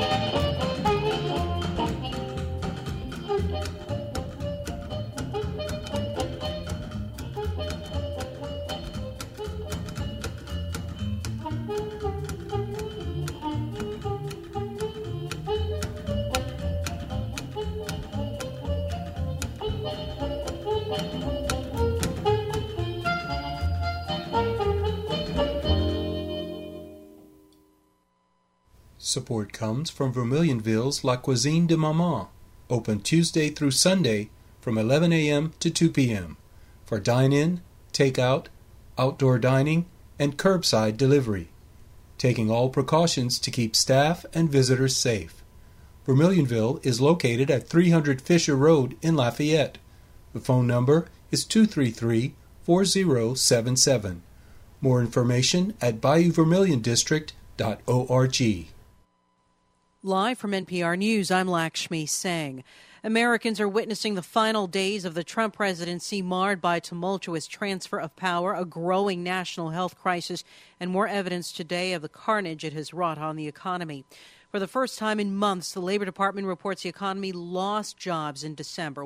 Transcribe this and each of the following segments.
Support comes from Vermilionville's La Cuisine de Maman, open Tuesday through Sunday from 11 a.m. to 2 p.m. for dine-in, take-out, outdoor dining, and curbside delivery, taking all precautions to keep staff and visitors safe. Vermilionville is located at 300 Fisher Road in Lafayette. The phone number is 233-4077. More information at BayouVermilionDistrict.org. Live from NPR News, I'm Lakshmi Singh. Americans are witnessing the final days of the Trump presidency marred by tumultuous transfer of power, a growing national health crisis, and more evidence today of the carnage it has wrought on the economy. For the first time in months, the Labor Department reports the economy lost jobs in December,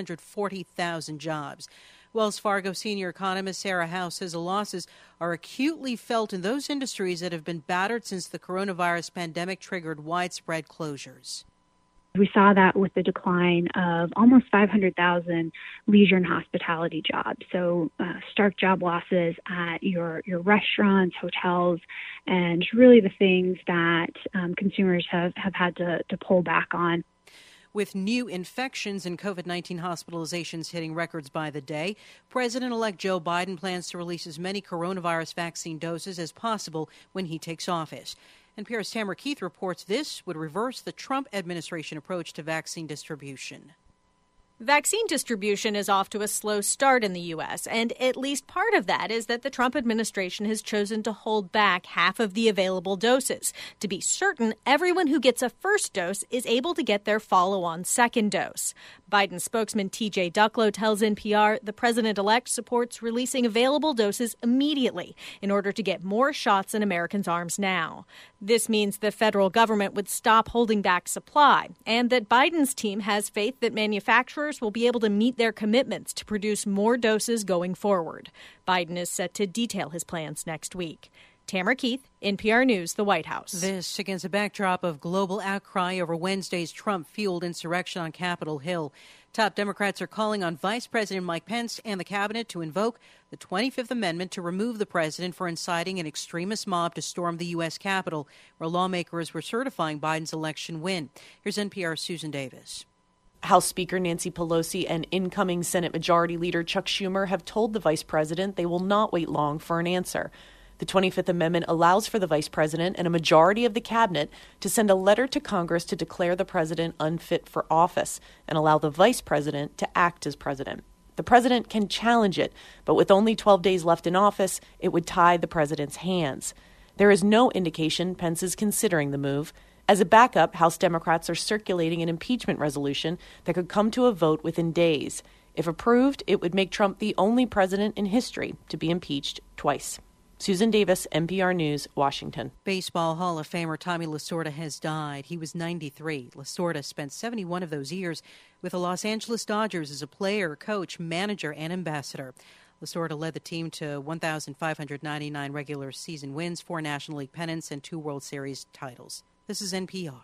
140,000 jobs. Wells Fargo senior economist Sarah House says the losses are acutely felt in those industries that have been battered since the coronavirus pandemic triggered widespread closures. We saw that with the decline of almost 500,000 leisure and hospitality jobs. So stark job losses at your restaurants, hotels, and really the things that consumers have had to pull back on. With new infections and COVID-19 hospitalizations hitting records by the day, President-elect Joe Biden plans to release as many coronavirus vaccine doses as possible when he takes office. NPR's Tamara Keith reports this would reverse the Trump administration approach to vaccine distribution. Vaccine distribution is off to a slow start in the U.S., and at least part of that is that the Trump administration has chosen to hold back half of the available doses to be certain everyone who gets a first dose is able to get their follow-on second dose. Biden spokesman T.J. Ducklo tells NPR the president-elect supports releasing available doses immediately in order to get more shots in Americans' arms now. This means the federal government would stop holding back supply, and that Biden's team has faith that manufacturers will be able to meet their commitments to produce more doses going forward. Biden is set to detail his plans next week. Tamara Keith, NPR News, the White House. This against a backdrop of global outcry over Wednesday's Trump-fueled insurrection on Capitol Hill. Top Democrats are calling on Vice President Mike Pence and the cabinet to invoke the 25th Amendment to remove the president for inciting an extremist mob to storm the U.S. Capitol, where lawmakers were certifying Biden's election win. Here's NPR's Susan Davis. House Speaker Nancy Pelosi and incoming Senate Majority Leader Chuck Schumer have told the vice president they will not wait long for an answer. The 25th Amendment allows for the vice president and a majority of the cabinet to send a letter to Congress to declare the president unfit for office and allow the vice president to act as president. The president can challenge it, but with only 12 days left in office, it would tie the president's hands. There is no indication Pence is considering the move. As a backup, House Democrats are circulating an impeachment resolution that could come to a vote within days. If approved, it would make Trump the only president in history to be impeached twice. Susan Davis, NPR News, Washington. Baseball Hall of Famer Tommy Lasorda has died. He was 93. Lasorda spent 71 of those years with the Los Angeles Dodgers as a player, coach, manager, and ambassador. Lasorda led the team to 1,599 regular season wins, 4 National League pennants, and 2 World Series titles. This is NPR.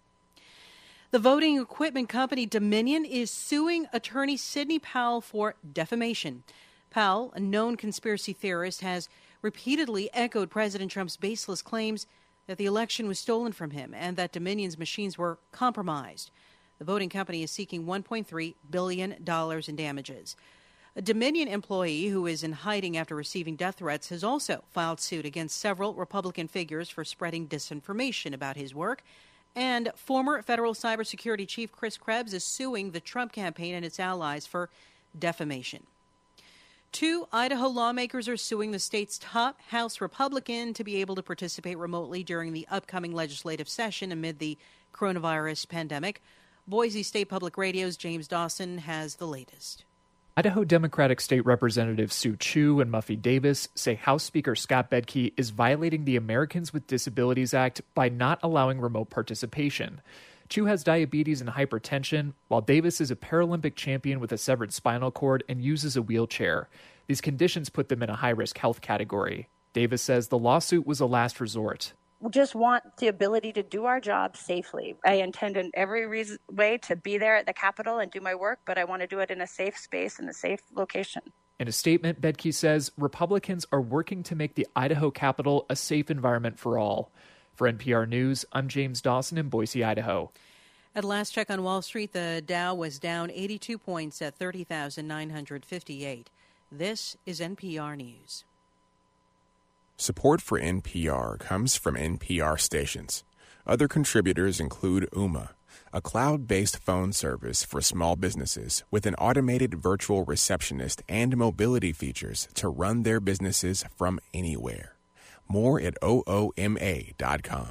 The voting equipment company Dominion is suing attorney Sidney Powell for defamation. Powell, a known conspiracy theorist, has repeatedly echoed President Trump's baseless claims that the election was stolen from him and that Dominion's machines were compromised. The voting company is seeking $1.3 billion in damages. A Dominion employee who is in hiding after receiving death threats has also filed suit against several Republican figures for spreading disinformation about his work. And former federal cybersecurity chief Chris Krebs is suing the Trump campaign and its allies for defamation. 2 Idaho lawmakers are suing the state's top House Republican to be able to participate remotely during the upcoming legislative session amid the coronavirus pandemic. Boise State Public Radio's James Dawson has the latest. Idaho Democratic State Representatives Sue Chu and Muffy Davis say House Speaker Scott Bedke is violating the Americans with Disabilities Act by not allowing remote participation. Chu has diabetes and hypertension, while Davis is a Paralympic champion with a severed spinal cord and uses a wheelchair. These conditions put them in a high-risk health category. Davis says the lawsuit was a last resort. We just want the ability to do our job safely. I intend in every way to be there at the Capitol and do my work, but I want to do it in a safe space and a safe location. In a statement, Bedke says Republicans are working to make the Idaho Capitol a safe environment for all. For NPR News, I'm James Dawson in Boise, Idaho. At last check on Wall Street, the Dow was down 82 points at 30,958. This is NPR News. Support for NPR comes from NPR stations. Other contributors include Ooma, a cloud-based phone service for small businesses with an automated virtual receptionist and mobility features to run their businesses from anywhere. More at ooma.com.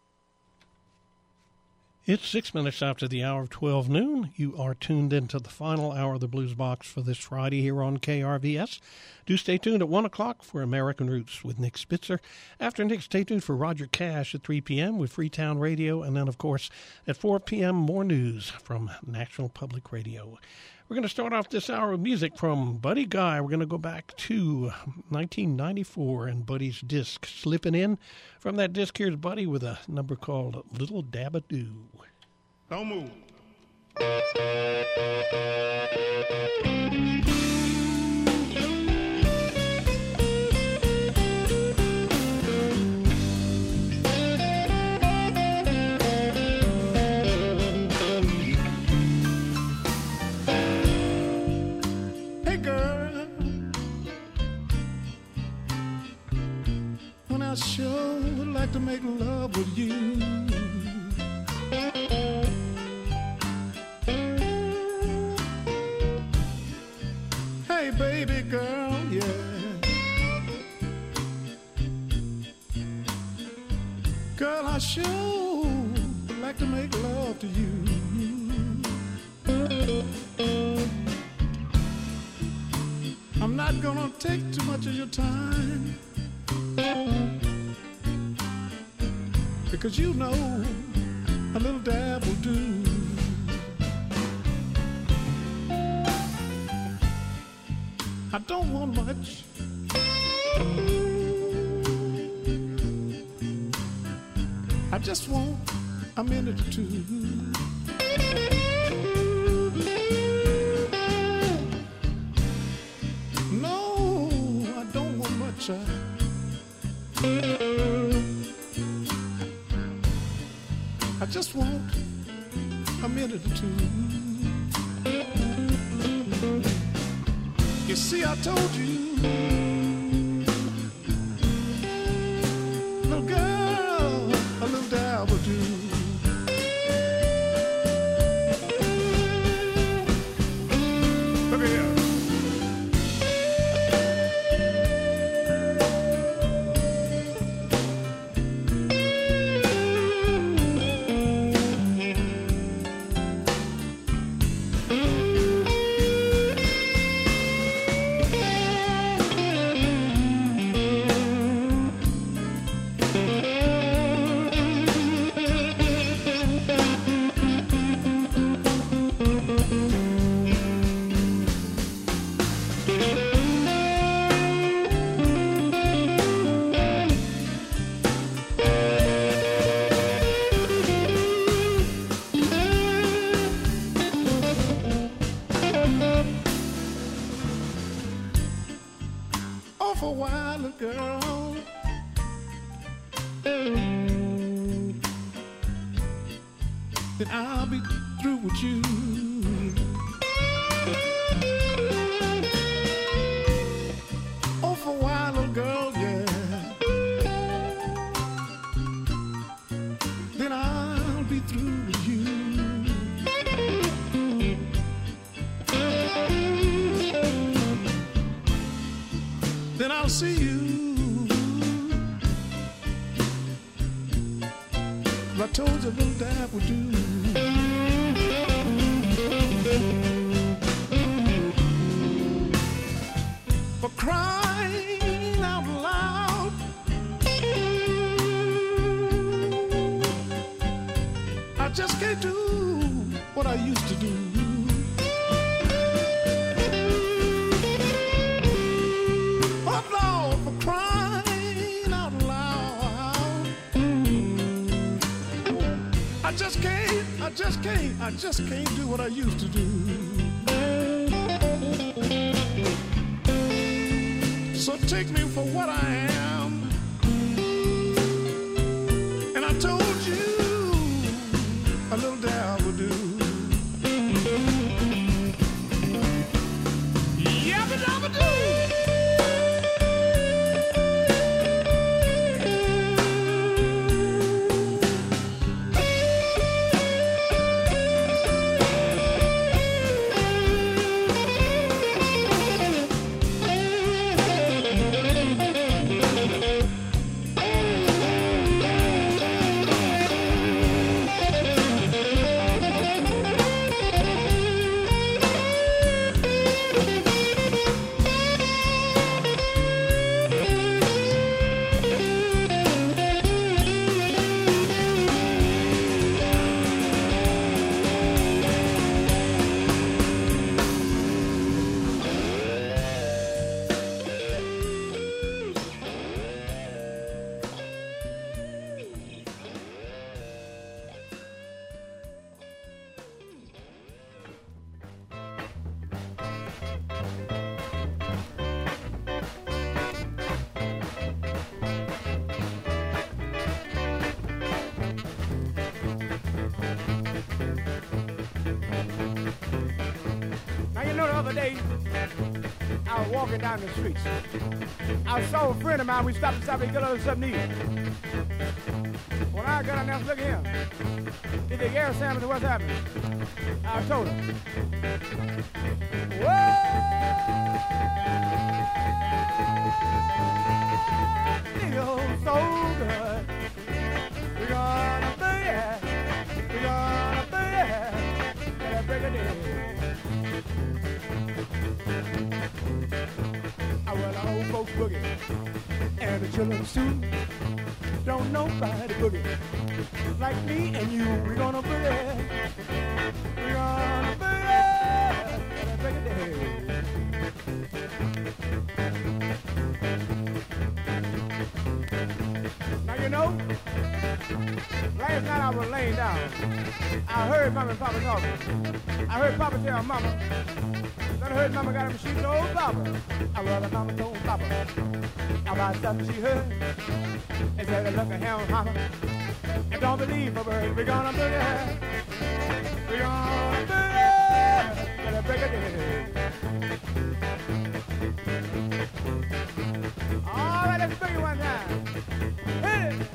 It's 6 minutes after the hour of 12 noon. You are tuned into the final hour of the Blues Box for this Friday here on KRVS. Do stay tuned at 1 o'clock for American Roots with Nick Spitzer. After Nick, stay tuned for Roger Cash at 3 p.m. with Freetown Radio. And then, of course, at 4 p.m., more news from National Public Radio. We're going to start off this hour with music from Buddy Guy. We're going to go back to 1994 and Buddy's disc, Slippin' In. From that disc, here's Buddy with a number called Little Dabba-Doo. Don't move. Hey girl, when I sure would like to make love with you. Hey baby girl, yeah. Girl, I sure would like to make love to you. I'm not gonna take too much of your time, because you know a little dab will do. I don't want much, I just want a minute or two. No, I don't want much, I just want a minute or two. You see, I told you, little girl, a little dab will do. Look at here. For a while, little girl, then I'll be through with you. Oh, for a while, little girl, yeah, then I'll be through with you. Then I'll see you. I told you a little dab would do. for crying out loud. I just can't do what I used to do. Oh Lord, for crying out loud. I just can't do what I used to do. So take me for what I am. And I told you a little dab would do. Yabba dabba do. I was walking down the streets. I saw a friend of mine. We stopped to get a little something to eat. When I got down there, look at him. Did the air Sam, what's happening? I told him. Whoa! Feels so good. We're gonna be it. We're gonna be it. And break it in. Well, the old folks boogie and the children too. Don't nobody boogie like me and you. We're gonna boogie. We're gonna boogie and break it down. Now you know, last night I was laying down. I heard Mama and Papa talking. I heard Papa tell Mama. Then I heard Mama got him, she told Papa. I love the Mama told Papa about something she heard. And said, look at him, Mama, and don't believe a word. We're gonna boogie. We're gonna boogie. Gonna break it in. All right, let's boogie one time. Hit it.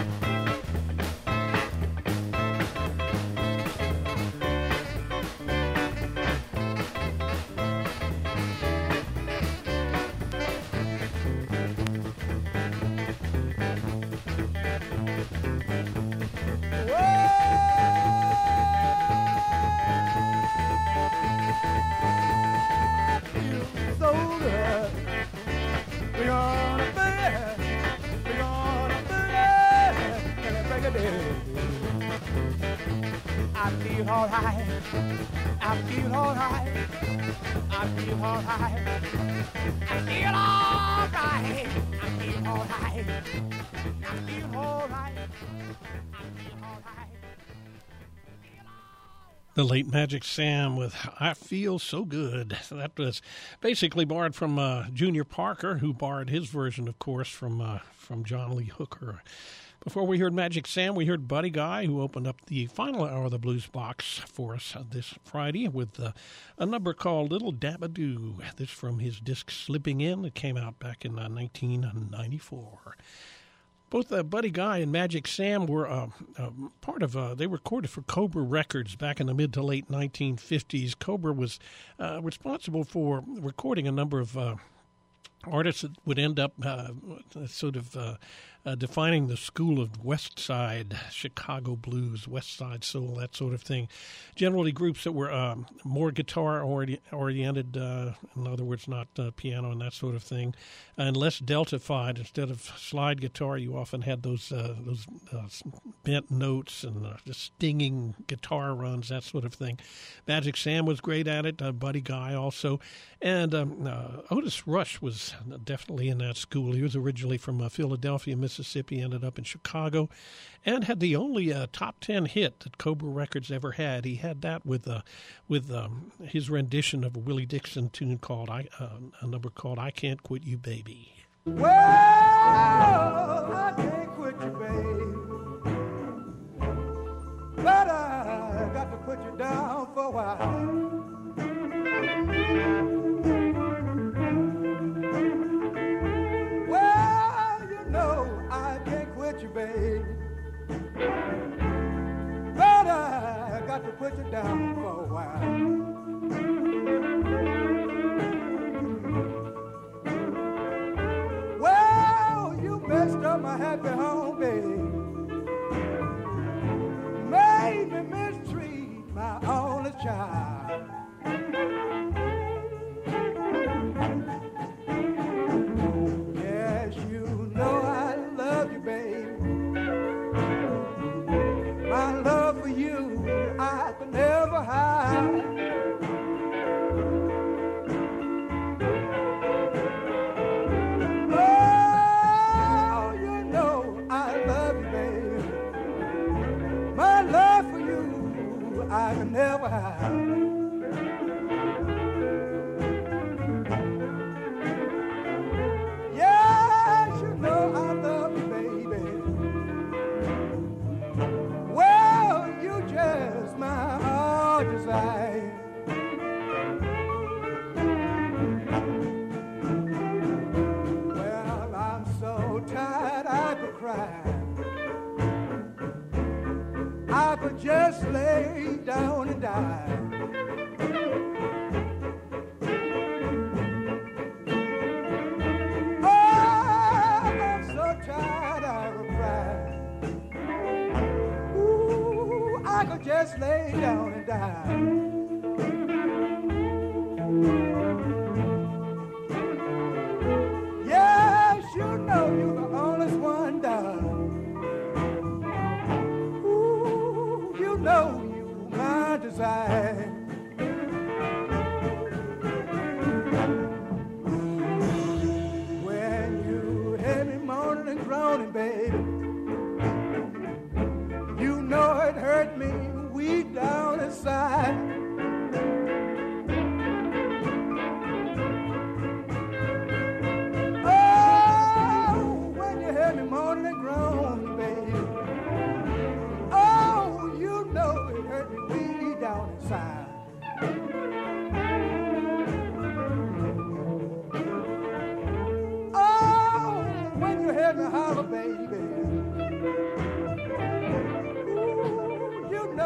I feel all right. I feel all right. I feel all right. I feel all right. I feel all right. I feel all right. I feel all right. The late Magic Sam with I Feel So Good. That was basically borrowed from Junior Parker, who borrowed his version, of course, from John Lee Hooker. Before we heard Magic Sam, we heard Buddy Guy, who opened up the final hour of the Blues Box for us this Friday with a number called Little Dabba-Doo. This from his disc Slipping In. It came out back in 1994. Both Buddy Guy and Magic Sam were part of, they recorded for Cobra Records back in the mid to late 1950s. Cobra was responsible for recording a number of artists that would end up defining the school of West Side Chicago blues, West Side soul, that sort of thing. Generally groups that were more guitar-oriented, in other words, not piano and that sort of thing, and less delta-fied. Instead of slide guitar, you often had those bent notes and the stinging guitar runs, that sort of thing. Magic Sam was great at it, Buddy Guy also. And Otis Rush was definitely in that school. He was originally from Philadelphia, Mississippi, ended up in Chicago, and had the only top 10 hit that Cobra Records ever had. He had that with his rendition of a Willie Dixon tune called a number called "I Can't Quit You, Baby." Well, I can't quit you, baby, but I got to put you down for a while. Well, you know I can't quit you, baby, but I got to put you down for a while. Messed up my happy home, baby. Made me mistreat my only child. Yes, you know I love you, baby. My love for you I could never hide. I can never hide. Yes, you know I love you, baby. Well, you just my heart desire. Well, I'm so tired I could cry. I could just lay down and die. Oh, I'm so tired I could cry. Ooh, I could just lay down and die. Yes, you know you're the honest one, darling. Know you my desire. When you hear me moaning and groaning, baby, you know it hurt me weak down inside. Oh, when you hear me moaning and groaning, baby, know it hurt me way down inside. Oh, when you hear me holler, baby, ooh, you know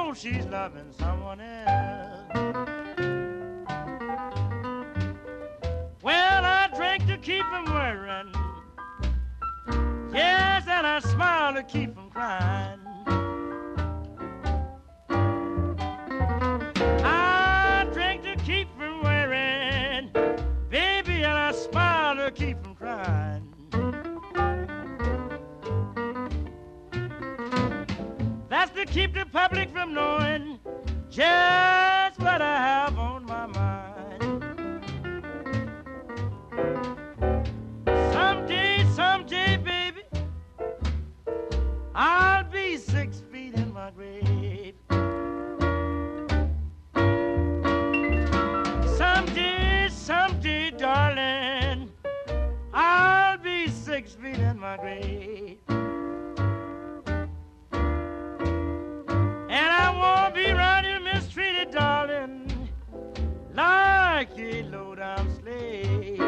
know she's loving someone else. Well, I drink to keep from worrying. Yes, and I smile to keep from crying. I drink to keep from worrying, baby, and I smile to keep from crying. That's to keep the public from knowing just what I have on my mind. Someday, baby, I'll be 6 feet in my grave. Someday, darling, I'll be 6 feet in my grave. And I won't be round you mistreated, darling, like a low-down slave.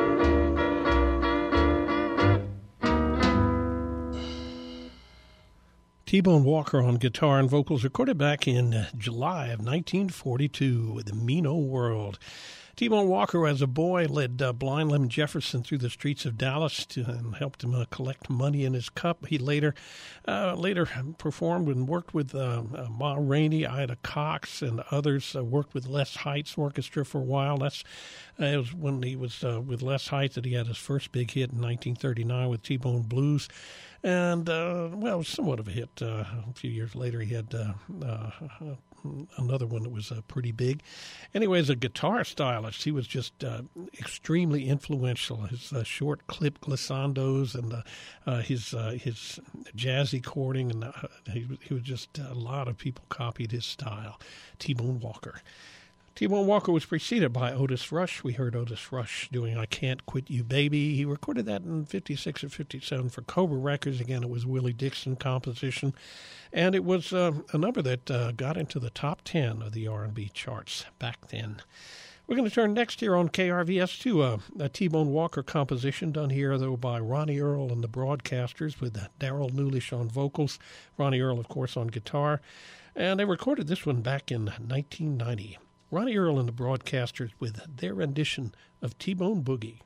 T-Bone Walker on guitar and vocals, recorded back in July of 1942 with the Mean Old World. T-Bone Walker, as a boy, led Blind Lemon Jefferson through the streets of Dallas and helped him collect money in his cup. He later performed and worked with Ma Rainey, Ida Cox, and others. Worked with Les Heights Orchestra for a while. It was when he was with Les Heights that he had his first big hit in 1939 with T-Bone Blues. And, well, it was somewhat of a hit. A few years later, he had another one that was pretty big. Anyway, as a guitar stylist, he was just extremely influential. His short clip glissandos and his jazzy chording, and he was just, a lot of people copied his style. T-Bone Walker. T-Bone Walker was preceded by Otis Rush. We heard Otis Rush doing I Can't Quit You Baby. He recorded that in 56 or 57 for Cobra Records. Again, it was Willie Dixon composition. And it was a number that got into the top 10 of the R&B charts back then. We're going to turn next here on KRVS to a T-Bone Walker composition done here, though, by Ronnie Earl and the Broadcasters with Darrell Nulish on vocals. Ronnie Earl, of course, on guitar. And they recorded this one back in 1990. Ronnie Earl and the Broadcasters with their rendition of T-Bone Boogie.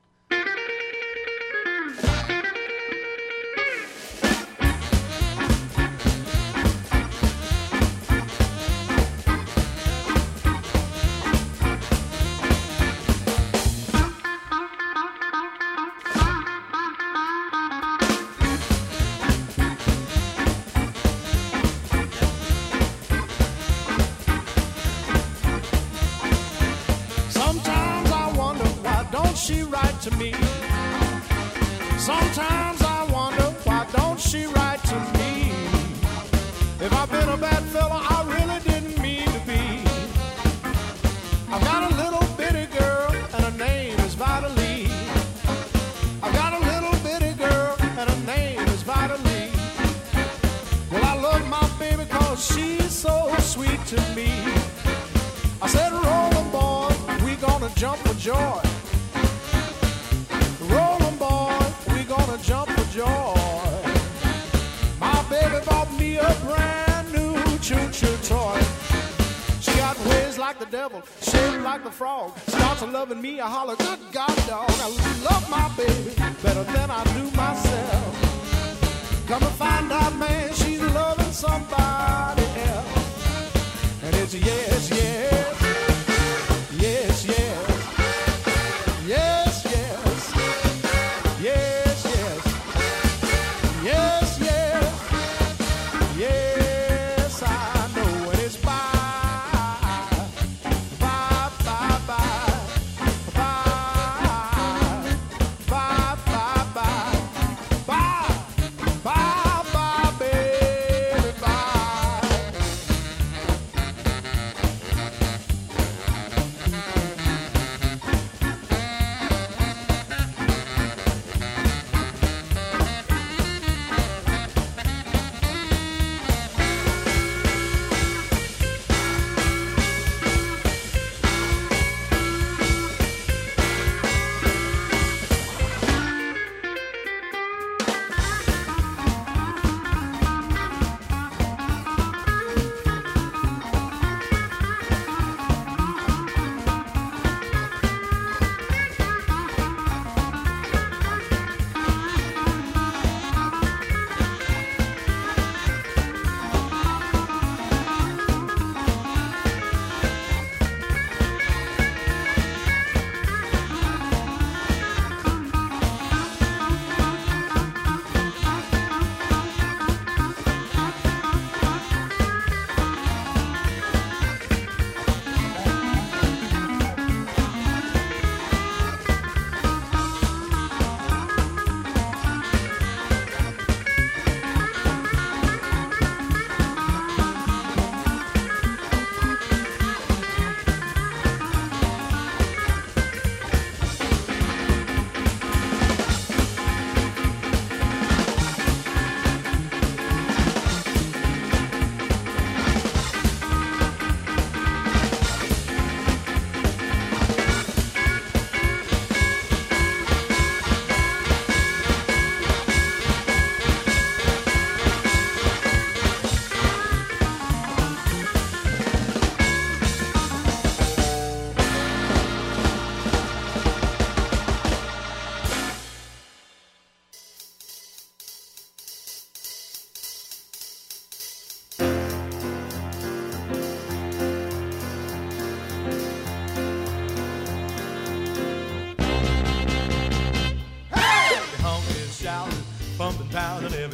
She write to me. Sometimes I wonder why don't she write to me. If I've been a bad fella, I really didn't mean to be. I've got a little bitty girl and her name is Vida Lee. I've got a little bitty girl and her name is Vida Lee. Well, I love my baby cause she's so sweet to me. I said, rollin' boy, we gonna jump for joy. Jump for joy. My baby bought me a brand new choo-choo toy. She got ways like the devil, shaped like the frog. Starts loving me, I holler, good God, dog. I love my baby better than I do myself. Come and find out, man, she's loving somebody else. And it's yes, yes, yes, yes, yes, yes, yes. Yes, yes, yes, I know it is bye, bye, bye, bye, bye, bye, bye, bye, bye, bye, baby, bye.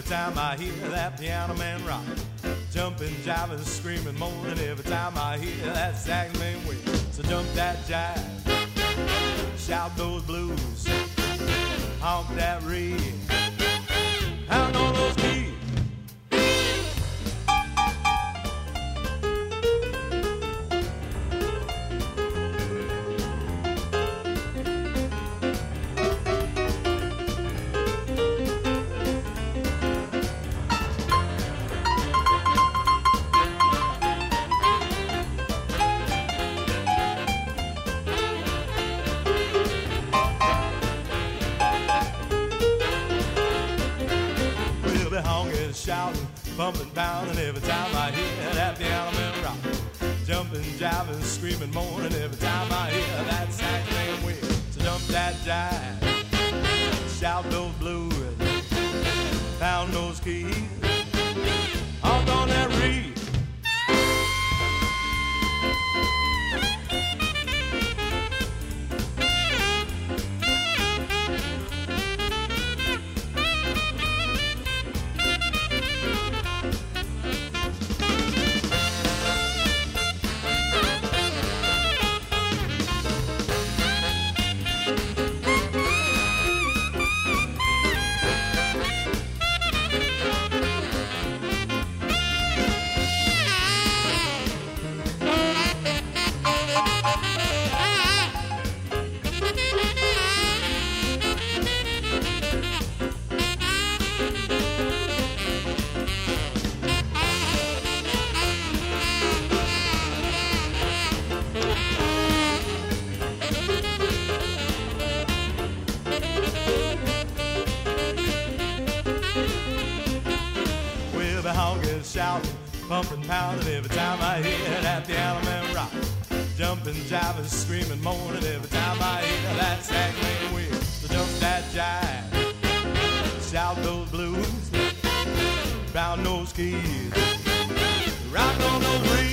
time I hear that piano man rock, jumping, jiving, screaming, moaning every time I hear that sax man wheel. So jump that jive, shout those blues, honk that reed, pound on those keys. Shouting, bumping, pounding every time I hear that piano man rock, jumping, jiving, screaming, moaning every time I hear that sax man wheel. So jump that jive, shout those blues, pound those keys, honk on that reed. Shouting, pumping, pounding every time I hear that piano man rock, jumping, jiving, screaming, moaning every time I hear that sax man wheel. So jump that jive, shout those blues, pound those keys, rock on those reeds.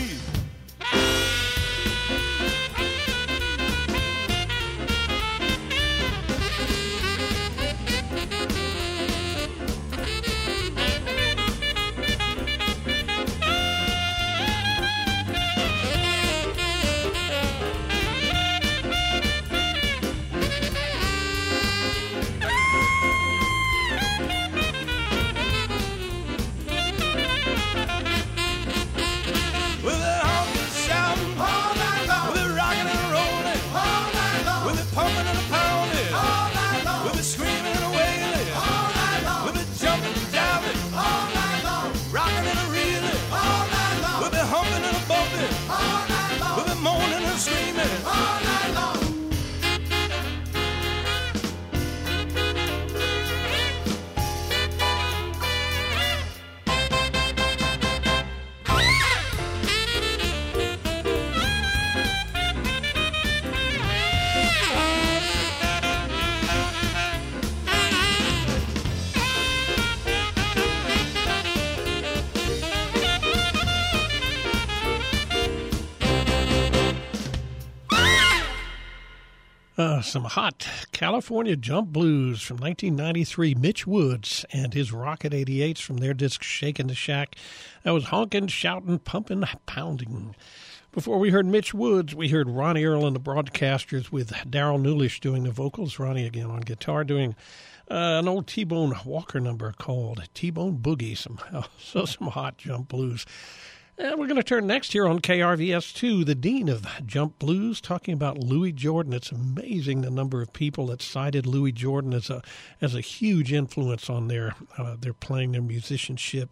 Some hot California jump blues from 1993. Mitch Woods and his Rocket 88s from their disc Shakin' the Shack. That was honking, shouting, pumping, pounding. Before we heard Mitch Woods, we heard Ronnie Earl and the Broadcasters with Daryl Newlish doing the vocals. Ronnie again on guitar doing an old T-Bone Walker number called T-Bone Boogie. Some hot jump blues. And we're going to turn next here on KRVS to the dean of jump blues, talking about Louis Jordan. It's amazing the number of people that cited Louis Jordan as a huge influence on their playing, their musicianship,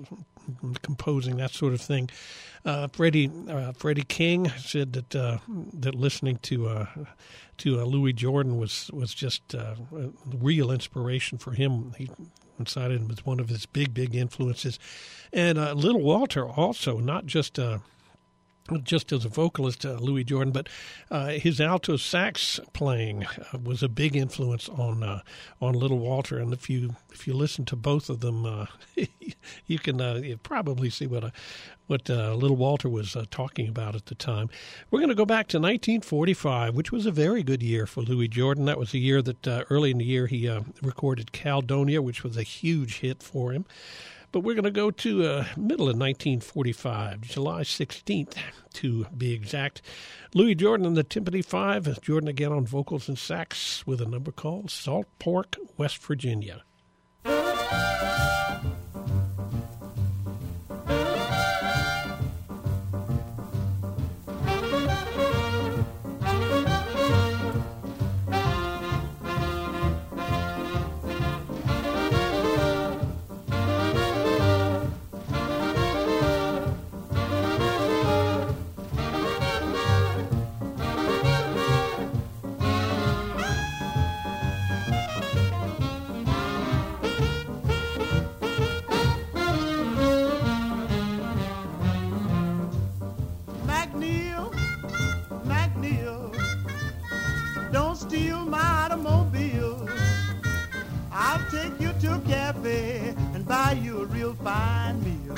composing, that sort of thing. Freddie King said that listening to Louis Jordan was just real inspiration for him. He cited him as one of his big influences. And Little Walter also, not just just as a vocalist, Louis Jordan, but his alto sax playing was a big influence on Little Walter. And if you listen to both of them, you can probably see what Little Walter was talking about at the time. We're going to go back to 1945, which was a very good year for Louis Jordan. That was the year that early in the year he recorded Caledonia, which was a huge hit for him. But we're going to go to middle of 1945, July 16th to be exact. Louis Jordan and the Timpani Five. Jordan again on vocals and sax with a number called Salt Pork, West Virginia. And buy you a real fine meal.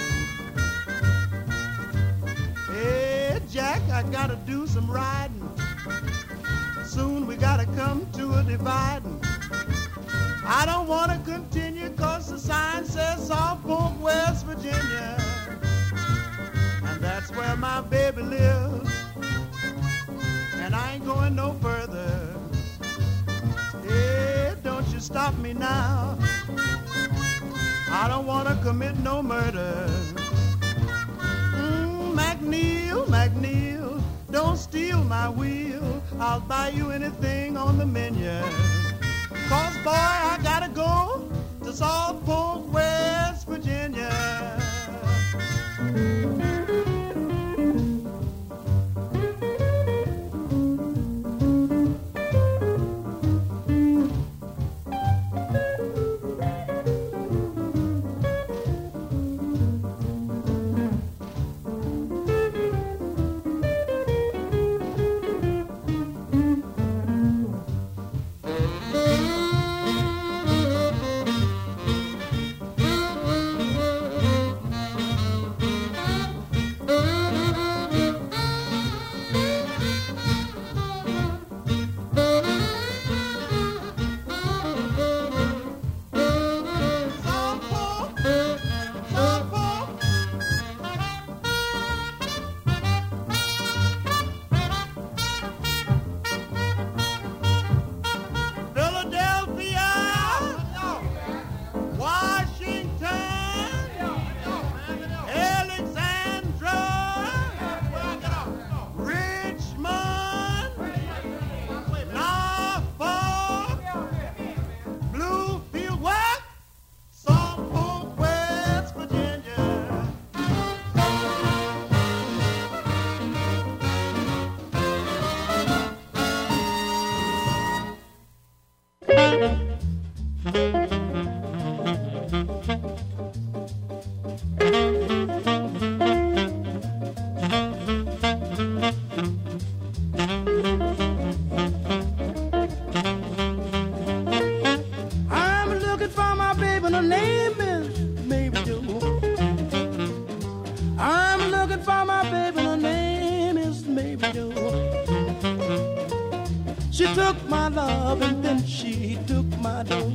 Hey, Jack, I gotta do some riding. Soon we gotta come to a dividing. I don't wanna continue 'cause the sign says Salt Pork, West Virginia. And that's where my baby lives. And I ain't going no further. Hey, don't you stop me now. I don't want to commit no murder. McNeil, don't steal my wheel. I'll buy you anything on the menu. 'Cause, boy, I gotta go to Salt Pork, West Virginia. She took my love and then she took my dough.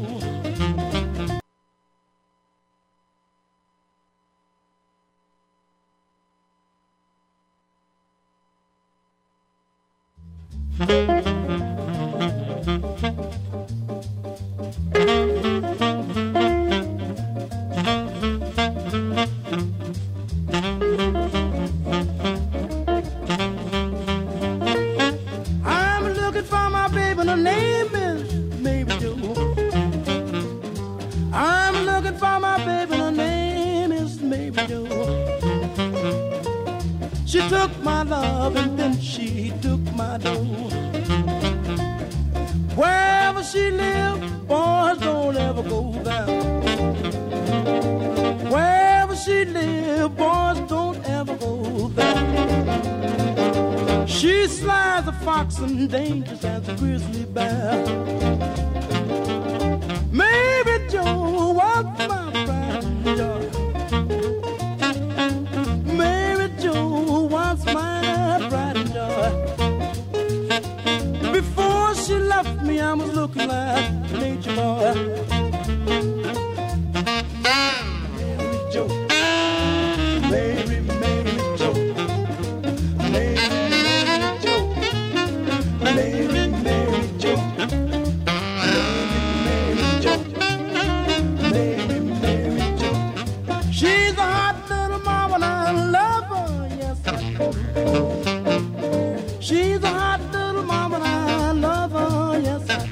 I'm looking for my baby, and her name is Mabel Joe. I'm looking for my baby, and her name is Mabel Joe. She took my love and then she took my dough. Wherever she lived, boys don't ever go down. Wherever she lived, boys don't ever go down. sly as a fox and dangerous as a grizzly bear. Mary Jo was my pride and joy. Mary Jo was my pride and joy. Before she left me, I was looking like nature boy. Mary Jo, Mary Jo, Mary Jo, Mary Jo, Mary Jo. She's a hot little mama and I love her, yes I do. She's a hot little mama and I love her, yes I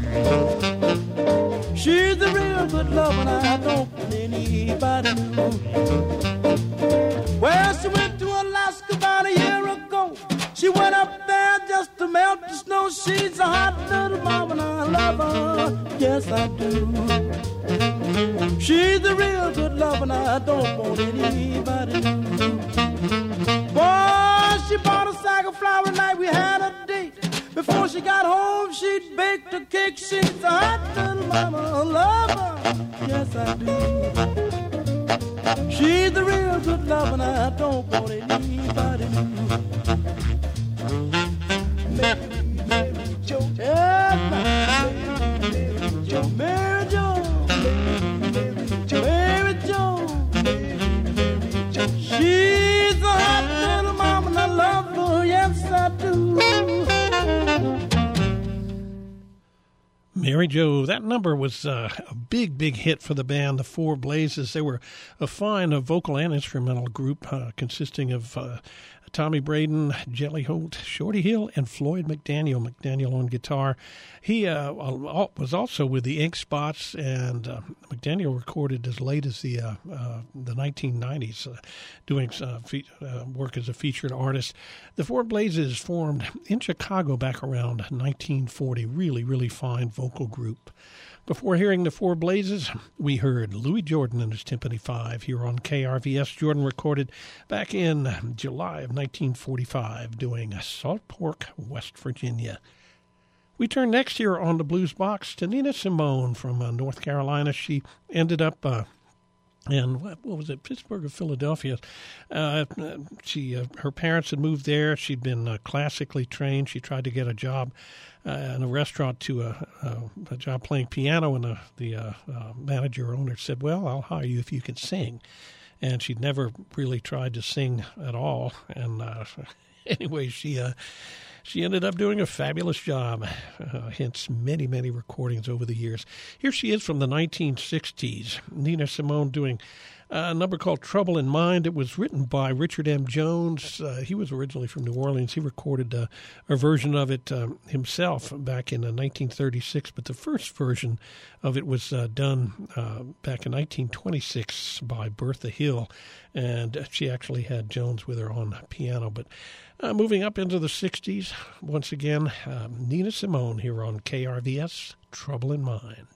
do. She's a real good love and I don't want anybody know. Well, she went to Alaska about a year ago. She went up there just to melt the snow. She's a hot little mama and I love her, yes I do. She's a real good love and I don't want anybody to know. Boy, she bought a sack of flour and night we had a date. Before she got home, she'd baked a cake. She's a hot little mama, I love her, yes I do. She's the real good love and I don't want anybody to know. Mary Jo, yes, Mary Jo, Mary Jo, Mary Jo, Mary Jo. She's a hot little mama and I love her, yes I do. Mary Jo, that number was a big hit for the band, the Four Blazes. They were a fine vocal and instrumental group consisting of Tommy Braden, Jelly Holt, Shorty Hill, and Floyd McDaniel. McDaniel on guitar. He was also with the Ink Spots, and McDaniel recorded as late as the 1990s, doing work as a featured artist. The Four Blazes formed in Chicago back around 1940. Really fine vocal group. Before hearing the Four Blazes, we heard Louis Jordan and his Timpani 5 here on KRVS. Jordan recorded back in July of 1945 doing Salt Pork, West Virginia. We turn next here on the Blues Box to Nina Simone from North Carolina. She ended up in, what was it, Pittsburgh or Philadelphia. Her parents had moved there. She'd been classically trained. She tried to get a job in a restaurant to a job playing piano, and the manager or owner said, well, I'll hire you if you can sing. And she'd never really tried to sing at all. And anyway, she ended up doing a fabulous job, hence many recordings over the years. Here she is from the 1960s, Nina Simone doing a number called Trouble in Mind. It was written by Richard M. Jones. He was originally from New Orleans. He recorded a version of it himself back in 1936, but the first version of it was done back in 1926 by Bertha Hill, and she actually had Jones with her on piano. But moving up into the 60s, once again, Nina Simone here on KRVS, Trouble in Mind.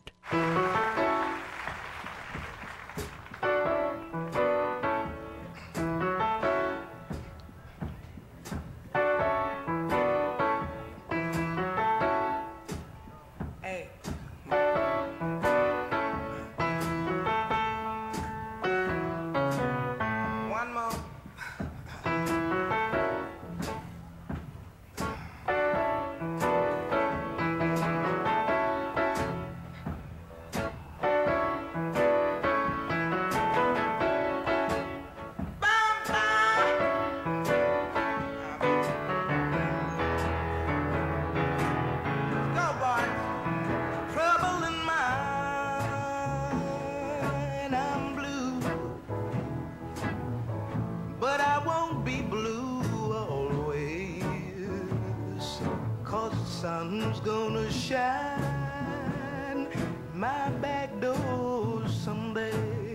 Sun's gonna shine my back door someday.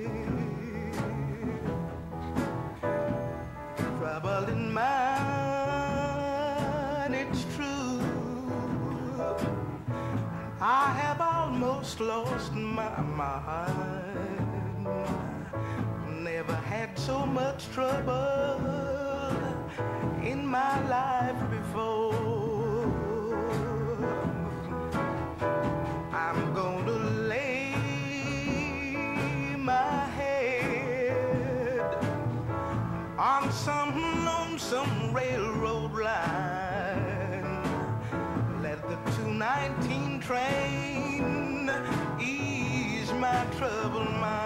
Trouble in mind, it's true. I have almost lost my mind. Never had so much trouble in my life before. lonesome railroad line. Let the 219 train ease my troubled mind.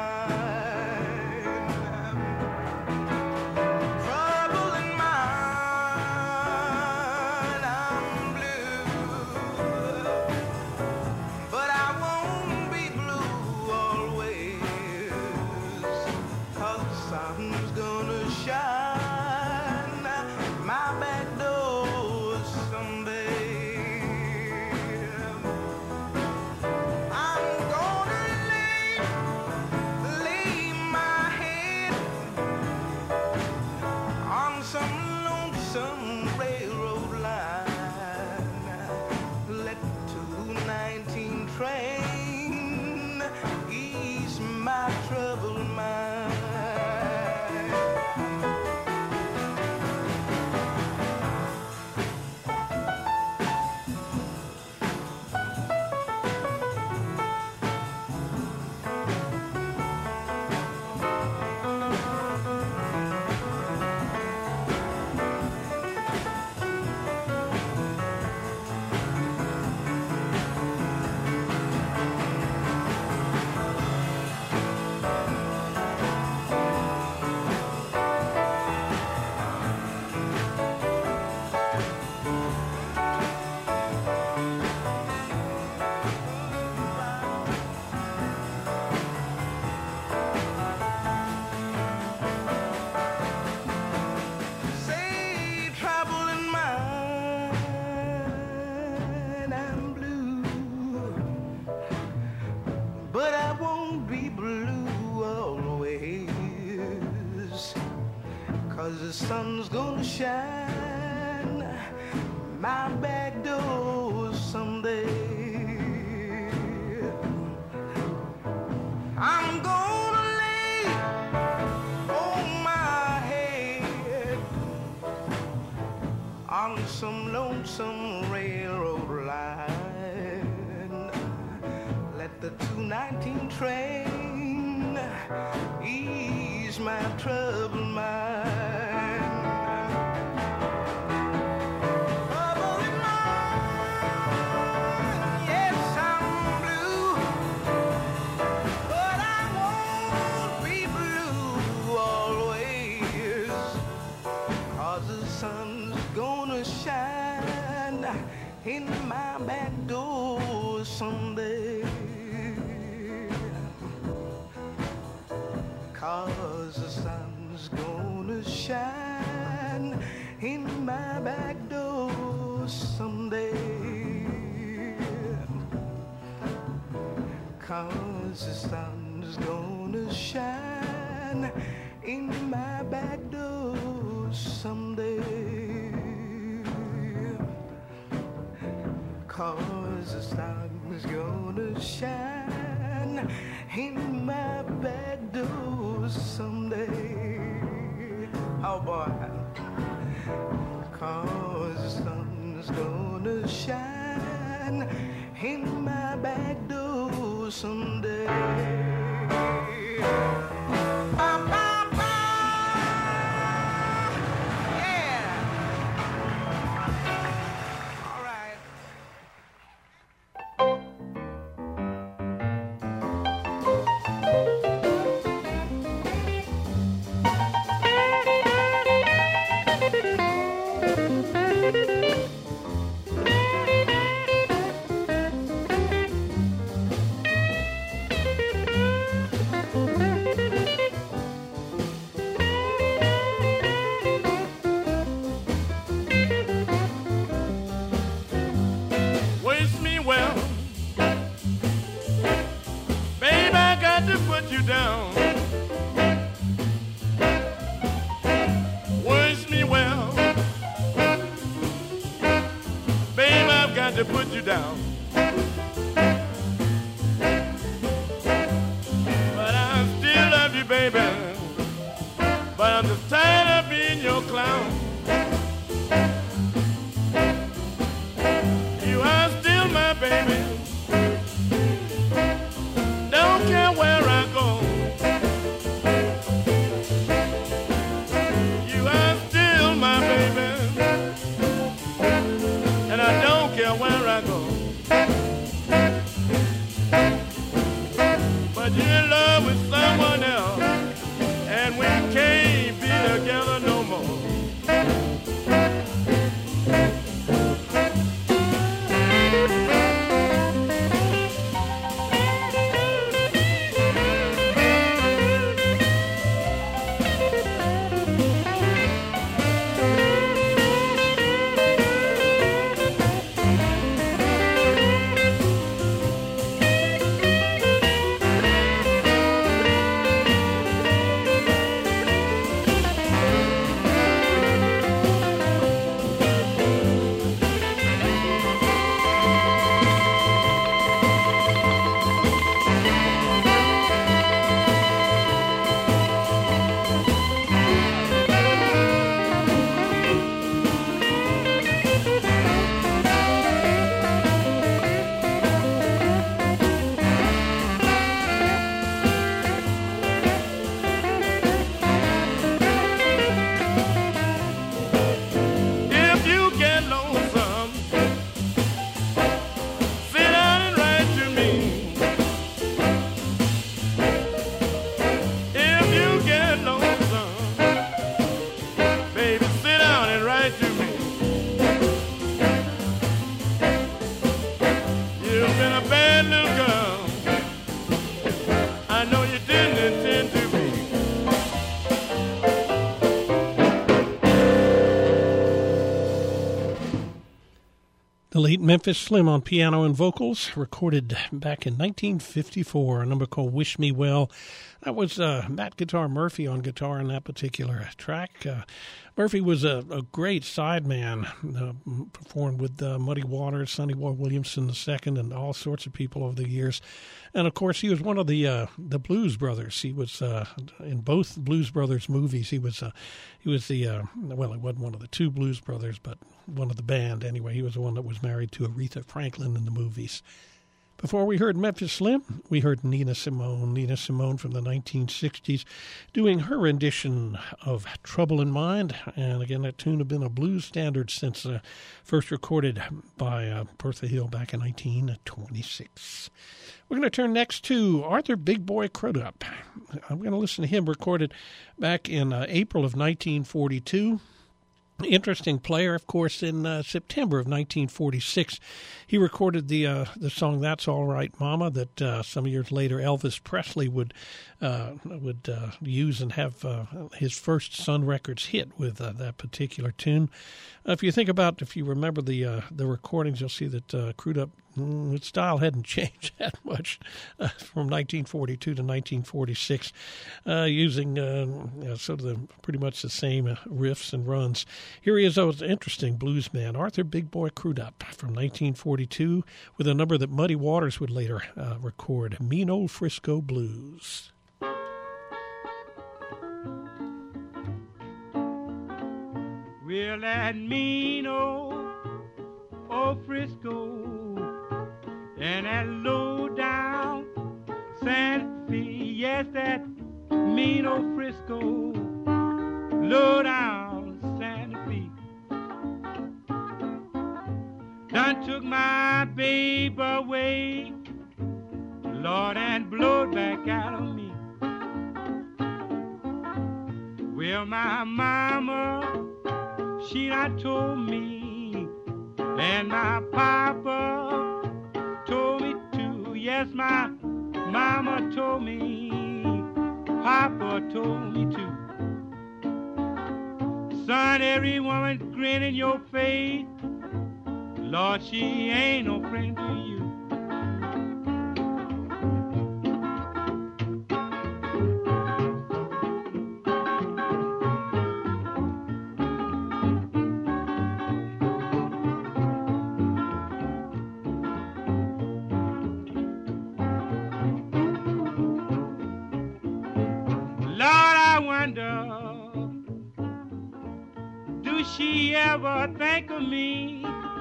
The sun's gonna shine my back door someday. I'm gonna lay on my head on some lonesome railroad line. Let the 219 train ease my troubled mind. In my back door someday, 'cause the sun's gonna shine in my back door someday, 'cause the sun's gonna shine in my back door someday. 'Cause the sun's gonna shine in my back door someday. Oh boy. 'Cause the sun's gonna shine in my back door someday. To put you down, but I still love you, baby. But I'm just tired of being your clown. You are still my baby. Don't care where I go. You are still my baby. The late Memphis Slim on piano and vocals, recorded back in 1954, a number called Wish Me Well. That was Matt Guitar Murphy on guitar in that particular track. Murphy was a great sideman, performed with Muddy Waters, Sonny Boy Williamson II, and all sorts of people over the years. And, of course, he was one of the Blues Brothers. He was in both Blues Brothers movies. He was the well, he wasn't one of the two Blues Brothers, but one of the band anyway. He was the one that was married to Aretha Franklin in the movies. Before we heard Memphis Slim, we heard Nina Simone from the 1960s, doing her rendition of Trouble in Mind. And again, that tune had been a blues standard since first recorded by Bertha Hill back in 1926. We're going to turn next to Arthur Big Boy Crudup. I'm going to listen to him, recorded back in April of 1942. Interesting player, of course. In September of 1946, he recorded the song "That's All Right, Mama" that some years later Elvis Presley would use and have his first Sun Records hit with that particular tune. If you remember the recordings, you'll see that Crudup, its style hadn't changed that much from 1942 to 1946, using sort of pretty much the same riffs and runs. Here he is, an interesting blues man, Arthur Big Boy Crudup from 1942, with a number that Muddy Waters would later record, Mean Old Frisco Blues. Well, that mean old Frisco and that low down Santa Fe, yes, that mean old Frisco, low down Santa Fe, done took my babe away, Lord, and blowed back out of me. Well, my mama, she done told me, and my papa told me too. Yes, my mama told me, papa told me too. Son, every woman grin in your face, Lord, she ain't no friend to you. She ever think of me?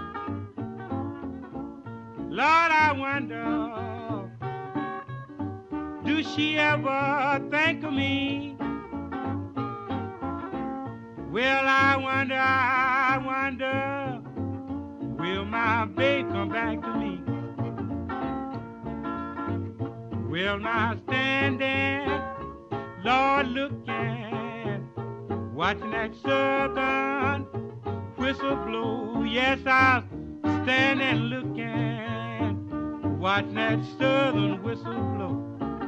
Lord, I wonder, do she ever think of me? Well, I wonder, will my babe come back to me? Well, now standing, Lord, looking, watching that southern whistle blow. Yes, I'll stand and looking, watching that southern whistle blow.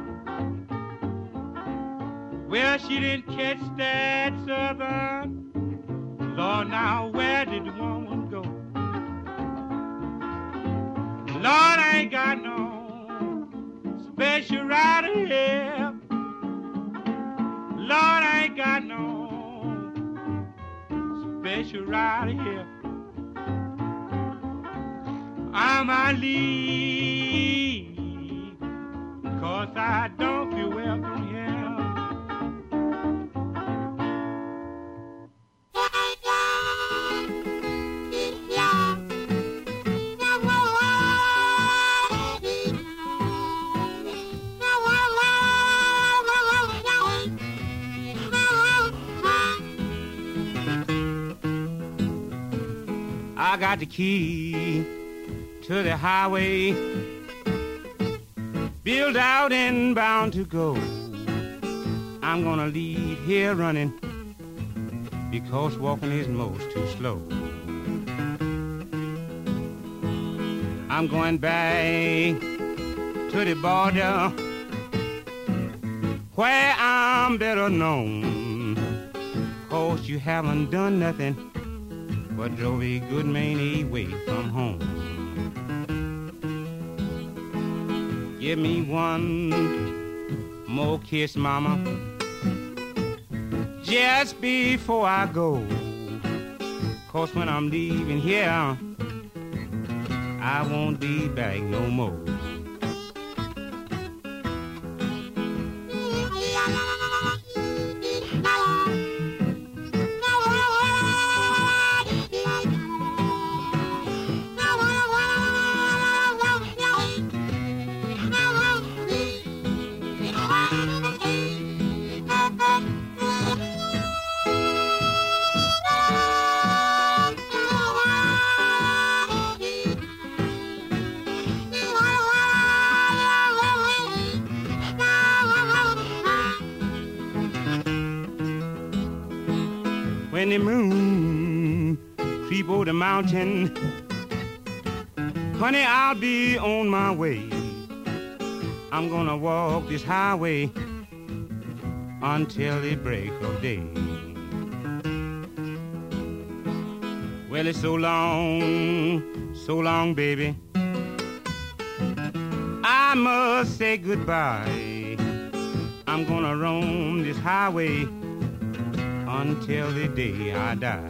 Well, she didn't catch that southern. Lord, now where did the woman go? Lord, I ain't got no special rider here. Lord, I ain't got no special rider here. I might leave, 'cause I don't feel welcome here. I got the key to the highway, built out and bound to go. I'm gonna leave here running, because walking is most too slow. I'm going back to the border, where I'm better known, 'cause you haven't done nothing but drove a good many away from home. Give me one more kiss, mama, just before I go. 'Cause when I'm leaving here, I won't be back no more. When the moon creep over the mountain, honey, I'll be on my way. I'm gonna walk this highway until the break of day. Well, it's so long, baby, I must say goodbye. I'm gonna roam this highway until the day I die.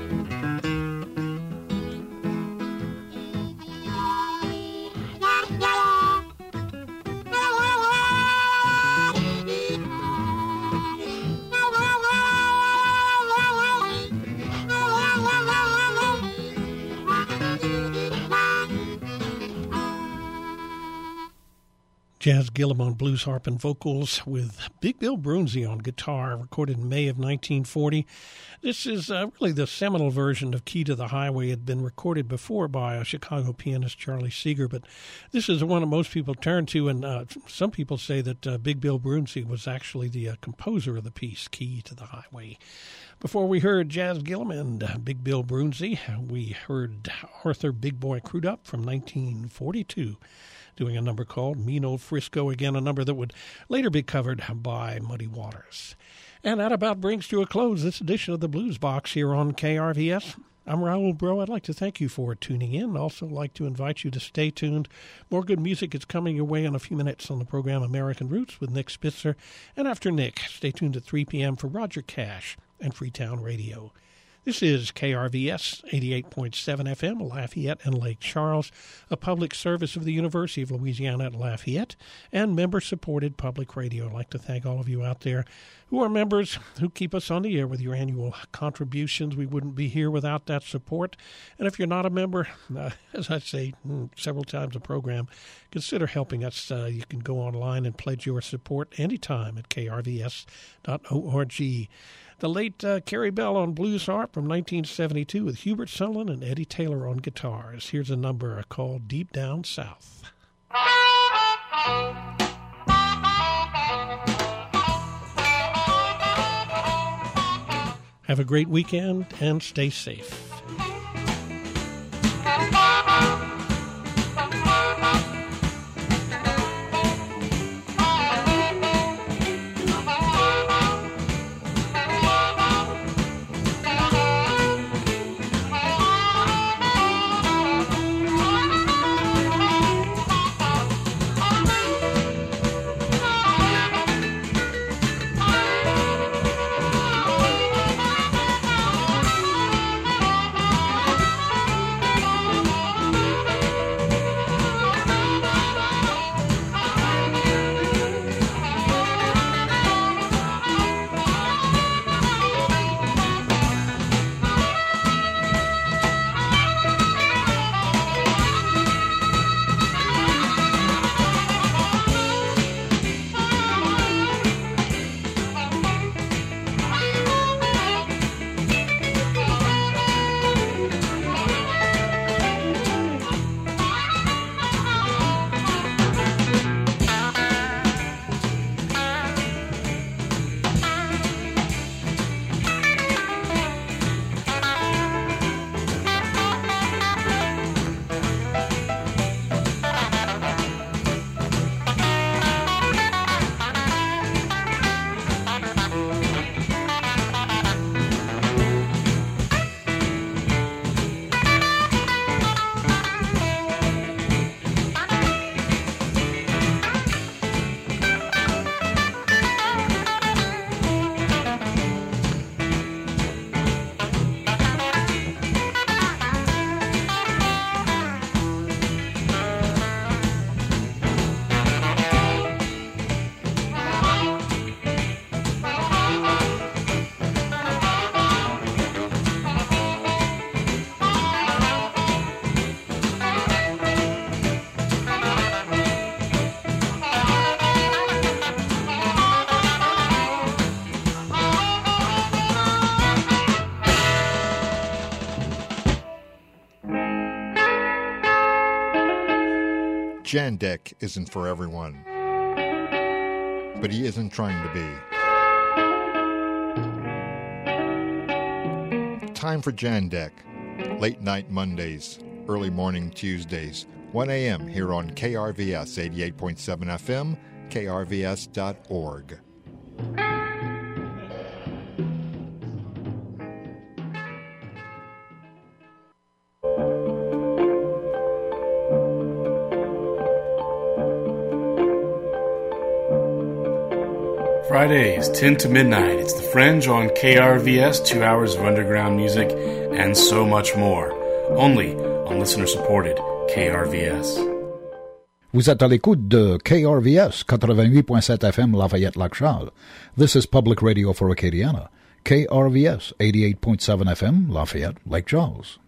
Jazz Gillum on blues harp and vocals with Big Bill Broonzy on guitar, recorded in May of 1940. This is really the seminal version of Key to the Highway. It had been recorded before by a Chicago pianist, Charlie Seeger, but this is the one that most people turn to, and some people say that Big Bill Broonzy was actually the composer of the piece, Key to the Highway. Before we heard Jazz Gillum and Big Bill Broonzy, we heard Arthur Big Boy Crudup from 1942. Doing a number called Mean Old Frisco, again, a number that would later be covered by Muddy Waters. And that about brings to a close this edition of the Blues Box here on KRVS. I'm Raul Bro. I'd like to thank you for tuning in. I'd also like to invite you to stay tuned. More good music is coming your way in a few minutes on the program American Roots with Nick Spitzer. And after Nick, stay tuned at 3 p.m. for Roger Cash and Freetown Radio. This is KRVS 88.7 FM, Lafayette and Lake Charles, a public service of the University of Louisiana at Lafayette, and member-supported public radio. I'd like to thank all of you out there who are members, who keep us on the air with your annual contributions. We wouldn't be here without that support. And if you're not a member, as I say several times a program, consider helping us. You can go online and pledge your support anytime at krvs.org. The late Carrie Bell on blues harp from 1972 with Hubert Sutherland and Eddie Taylor on guitars. Here's a number called Deep Down South. Have a great weekend and stay safe. Jandek isn't for everyone, but he isn't trying to be. Time for Jandek. Late night Mondays, early morning Tuesdays, 1 a.m. here on KRVS 88.7 FM, krvs.org. Fridays, 10 to midnight. It's The Fringe on KRVS, 2 hours of underground music and so much more. Only on listener-supported KRVS. Vous êtes à l'écoute de KRVS 88.7 FM Lafayette-Lac-Charles. This is Public Radio for Acadiana. KRVS 88.7 FM Lafayette, Lake Charles.